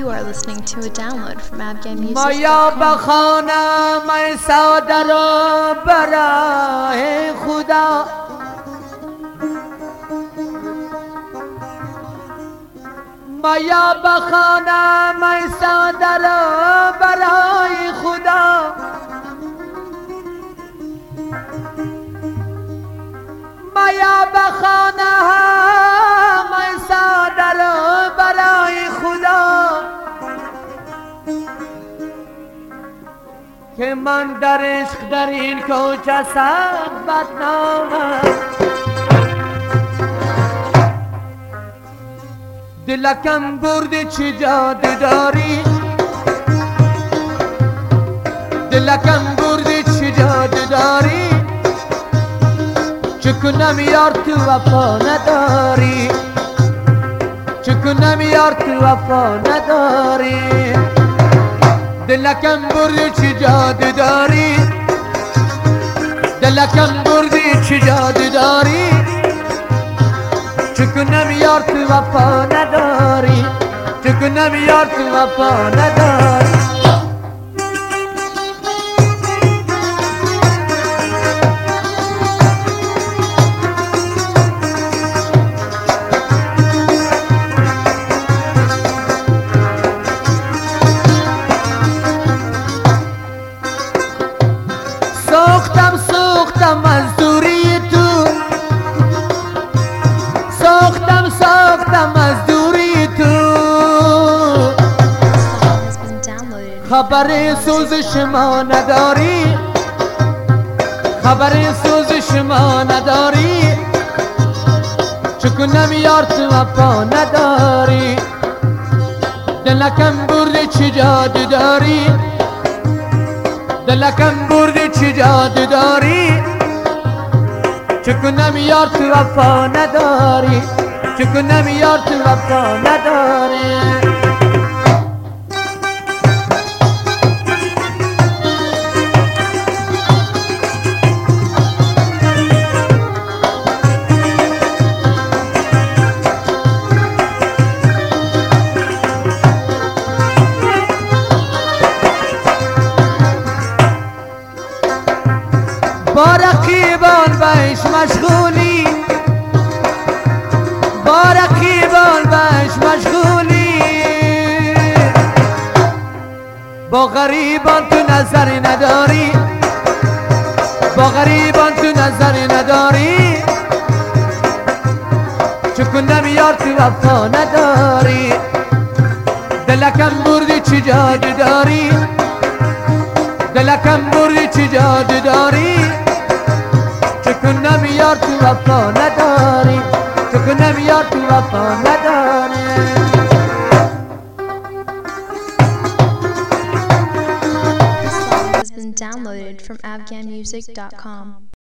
You are listening to a download from AfghanMusic.com. مایا بخوانم ای ساده رو برای خدا، مایا بخوانم ای ساده رو برای خدا، مایا بخوانم ای ساده رو برای خدا، که من در عشق در این کوچه سخت بدنامم. دلکم برده چه جاده داری، دلکم برده چه جاده داری، چه کنم یار تو وفا نداری، چه کنم یار تو وفا نداری. دلکم برده چه جاده داری، دلکم برده چه جاده داری، چه کنم یار تو وفا نداری، چه کنم یار تو وفا نداری. سوختم از دوری تو، سوختم از دوری تو، خبر سوزش ما نداری، خبر سوزش ما نداری، چه کنم یار تو وفا نداری. دلکم برده چه جاده داری، دلکم برده چه جاده داری، چه کنم یار تو وفا نداری، چه کنم یار تو وفا نداری. با رقیبان بهش مشغولی، با رقیبان بهش مشغولی، با غریبان تو نظر نداری، با غریبان تو نظر نداری، چه کنم یار تو وفا نداری. دلکم بردی چه جاده داری، دلکم بردی چه جاده داری، چه کنم یار تو وفا نداری، چه کنم یار تو وفا نداری. This song has been downloaded from AfghanMusic.com.